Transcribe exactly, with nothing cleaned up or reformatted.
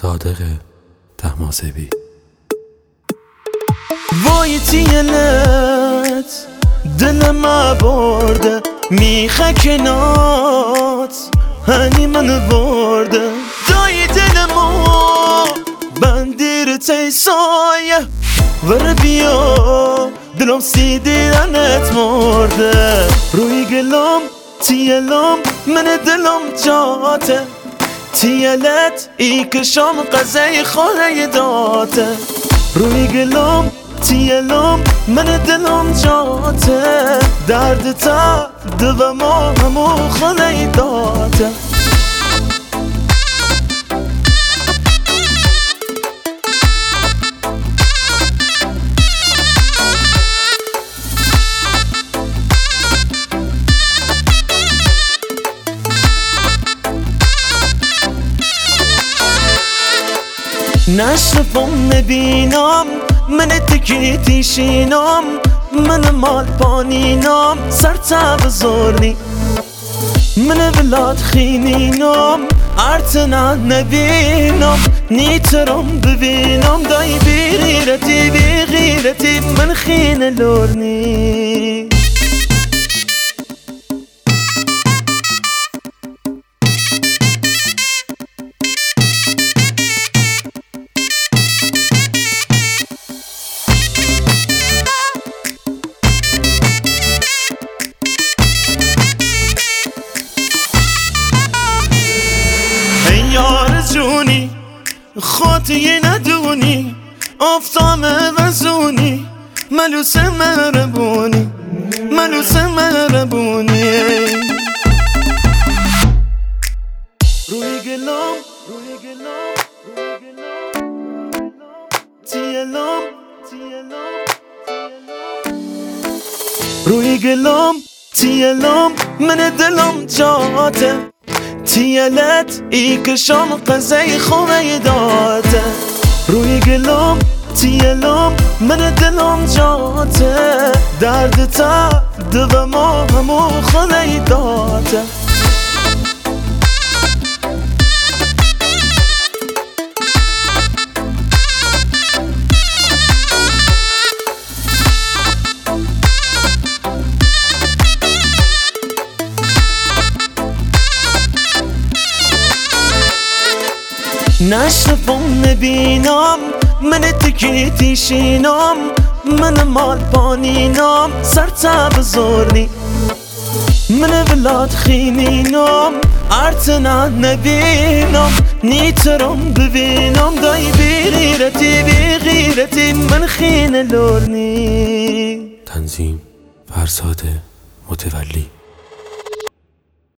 صادق طهماسبی. وای تیلت دلم برده، میخه کنات هنی من برده، دای دلمو بندیر تی سایه ور بیا دلم سی دیدنت مرده. روی گلم تیلم من دلم جاته، تیلت ای کشم قضای خواهی داته. روی گلم تیلم من دلم جاته، درد تا دو ما همو خواهی داته. نشرفم نبینم من تکی تیشینم، من مال پانینم سر تب زورنی، من ولاد خینینم ارتنا نبینم، نیترم ببینم دای بی غیرتی بی غیرتی من خین لورنی. یار جونی خاطی ندونی، افتام وزونی ملوس مربونی ملوس مربونی. روی گلم روی گلم روی گلم تیلم تیلم روی گلم تیلم من دلم جاته، تیلت ای کشم قضای خوبه داته. روی گلم تیلم من دلم جاته، درد تا دو ما همو خواهی داته. نشرفم نبینم من تکی تیشینم، من مال پانینم سر تب زورنی، من ولاد خینینم ارتنا نبینم، نیترم ببینم دای بی غیرتی بی غیرتی من خین لورنی. تنظیم فرزاد متولی.